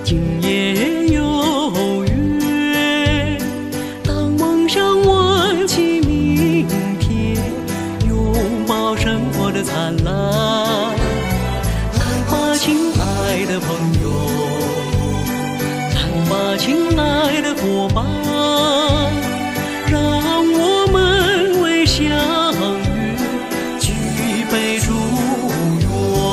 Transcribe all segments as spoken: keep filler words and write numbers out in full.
今夜有月，当梦想挽起明天，拥抱生活的灿烂。来吧，亲爱的朋友，来吧，亲爱的伙伴，让我们为相约举杯祝愿。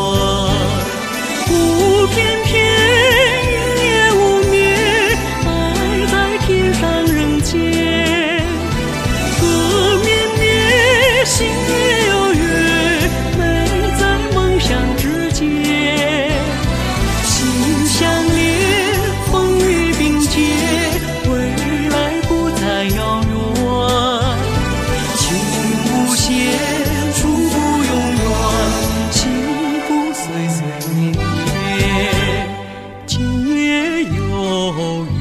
不翩翩，云也无眠，爱在天上人间。歌绵绵，心也有约，美在梦想之间。心相连，风雨并肩，未来不再遥远。情无限，处不永远，幸福岁岁年年，今夜有